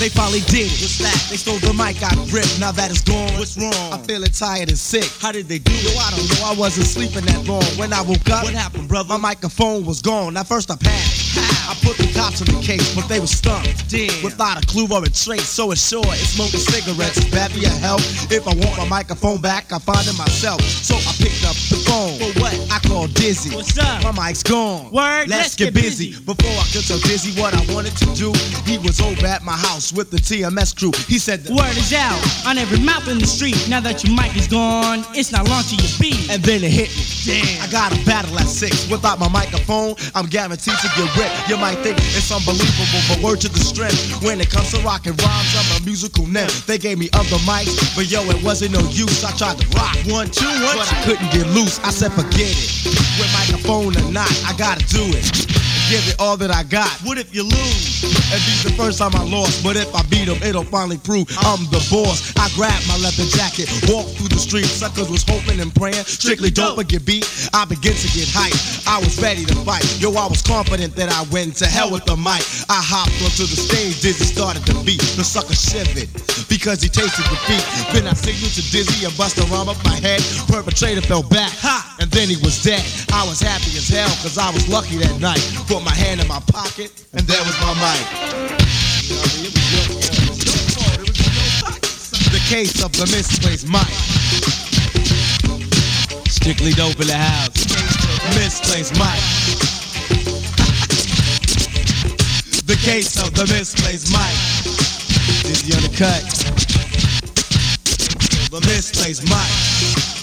They finally did it. What's that? They stole the mic, I ripped. Now that it's gone, what's wrong? I'm feeling tired and sick. How did they do it? Yo, I don't know. I wasn't sleeping that long. When I woke up, what happened, brother? My microphone was gone. At first I panicked. I put the cops in the case, but they were stumped. Damn. Without a clue or a trace, so it's sure it's smoking cigarettes. It's bad for your health. If I want my microphone back, I find it myself. So I picked up the phone. For what? I called Dizzy. What's up? My mic's gone. Word. Let's get busy. Before I could tell Dizzy what I wanted to do, he was over at my house with the TMS crew. He said the word is out on every mouth in the street. Now that your mic is gone, it's not launching your beat. And then it hit me. Damn. I got a battle at 6. Without my microphone, I'm guaranteed to get ripped. You might think it's unbelievable, but word to the strength. When it comes to rockin' rhymes, I'm a musical nymph. They gave me other mics, but yo, it wasn't no use. I tried to rock 1, 2, 1, but I couldn't get loose. I said forget it. With microphone or not, I gotta do it. Give it all that I got. What if you lose? It'd be the first time I lost, but if I beat him, it'll finally prove I'm the boss. I grabbed my leather jacket, walked through the streets. Suckers was hoping and praying. Strictly dope or get beat. I began to get hyped. I was ready to fight. Yo, I was confident that I win. To hell with the mic. I hopped onto the stage. Dizzy started to beat. The sucker shivered because he tasted defeat. Then I signaled to Dizzy and bust a rhyme up my head. Perpetrator fell back, ha, and then he was dead. I was happy as hell because I was lucky that night. Put my hand in my pocket, and there was my mic. The case of the misplaced mic. Strictly dope in the house. Misplaced mic. The case of the misplaced mic. Dizzy on the cut. The misplaced mic.